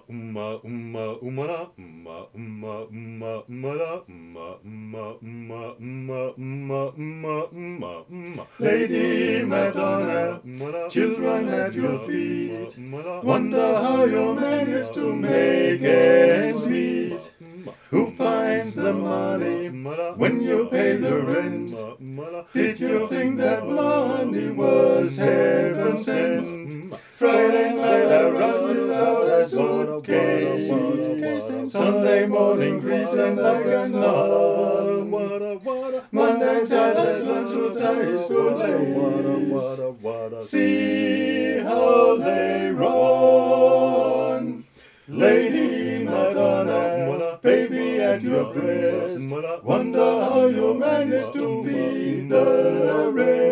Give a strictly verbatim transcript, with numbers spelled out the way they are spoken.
umma, umma, umara, umma, umma, umma, umara, umma, umma, umma, umma, umma, umma, umma, umma. Lady Madonna, children at your feet, wonder how you manage to make ends meet. Who finds the money when you pay the rent? Did you think that money was heaven sent? Friday night I rush without a suitcase. Sunday morning greeting like a nun. Monday judges learn to tie his shoelace. See how they run. Lady Madonna, baby at your breast. Wonder how you manage to feed the rest.